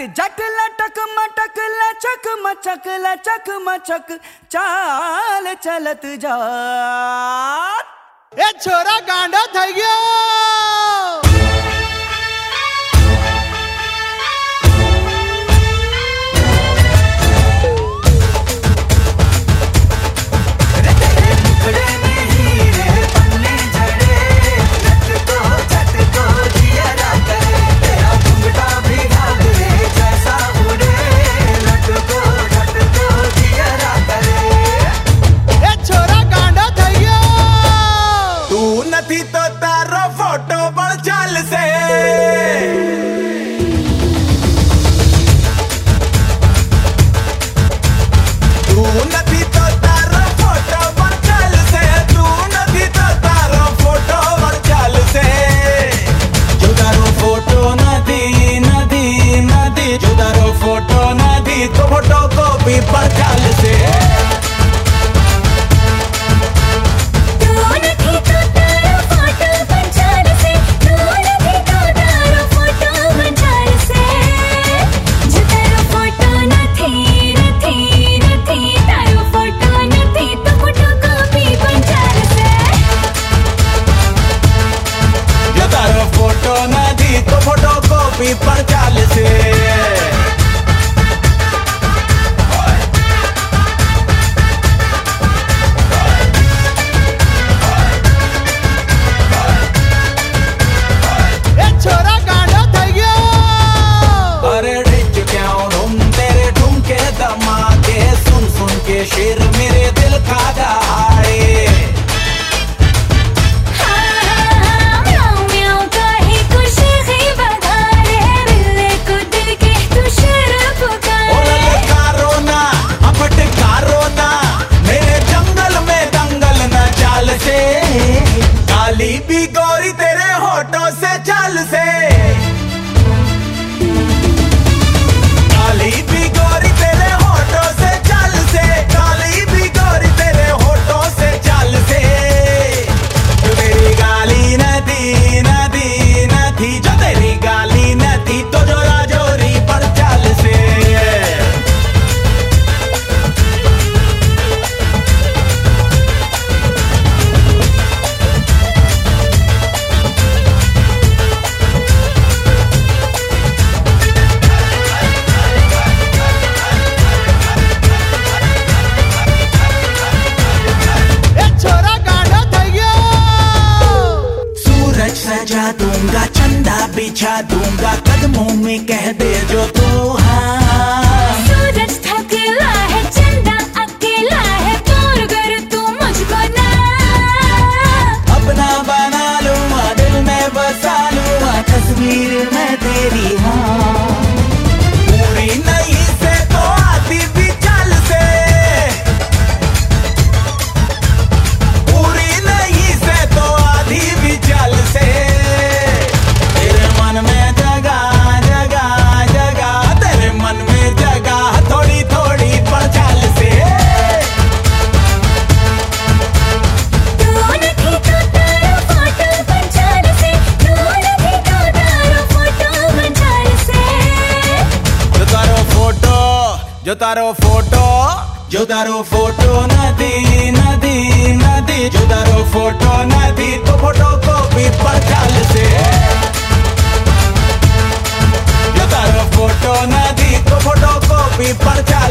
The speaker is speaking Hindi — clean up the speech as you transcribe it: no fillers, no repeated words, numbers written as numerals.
जट लटक मटक लचक मचक लचक मचक चाल चलत जा। ए छोरा गांडा થઈ ગયો। तो तारो फोटो बड़ चाल से तू नथी तो तारो फोटो बड़ चाल से तू नथी तो तारो फोटो बड़ चाल से जो तारो फोटो नथी नथी नथी जो तारो फोटो नथी तो फोटो कॉपी बड़ चाल से। तो फोटो कॉपी पर चाल से छोरा गांडा થઈ ગયો। अरे डिच क्यों तुम तेरे ठुमके धमाके सुन सुन के शेर मेरे दिल का दहाड़े। काली भी गोरी तेरे होठों से चाल से काली भी गोरी तेरे होठों से चाल से काली भी गोरी तेरे होठों से चाल से जो तेरी गाली नदी नदी नदी जो तेरी गाली नदी तो जोरा जोरी पर चाल से। सजा दूंगा चंदा बिछा दूंगा कदमों में कह दे जो तू हाँ। सूरज थकेला है चंदा अकेला है दूर कर तू मुझको ना। अपना बना लूंगा दिल में बसा लूंगा तस्वीर में तेरी हाँ। पूरी नहीं से तो आती भी चाल से पूरी नहीं से तो आधी भी चाल से तेरे मन में जगह जगह जगह तेरे मन में जगह थोड़ी थोड़ी पर चाल से। तू नथी तो तारो फोटो बन चाल से तू नथी तो तारो फोटो बन चाल से जो तारो फोटो जो तारो फोटो जो तारो फोटो नदी नदी नदी जो तारो फोटो नदी तो फोटो कॉपी पर चाल से जो तारो फोटो नदी तो फोटो कॉपी पर चाल